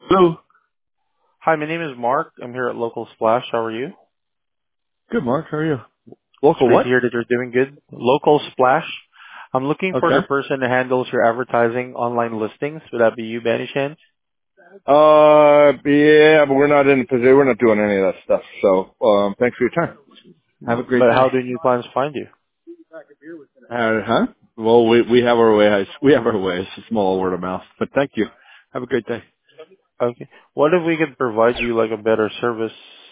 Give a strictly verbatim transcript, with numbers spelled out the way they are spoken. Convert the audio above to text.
Hello. Hi, my name is Mark. I'm here at Local Splash. How are you? Good, Mark. How are you? It's Local great to what? hear that you're doing good. Local Splash. I'm looking for the Okay. person that handles your advertising online listings. Would that be you by any chance? Uh, yeah, but we're not in the position. We're not doing any of that stuff. So, um, thanks for your time. Have a great But day. how do new clients find you? Uh, huh? Well, we we have our ways. We have our ways. It's small word of mouth. But thank you. Have a great day. Okay. What if we could provide you like a better service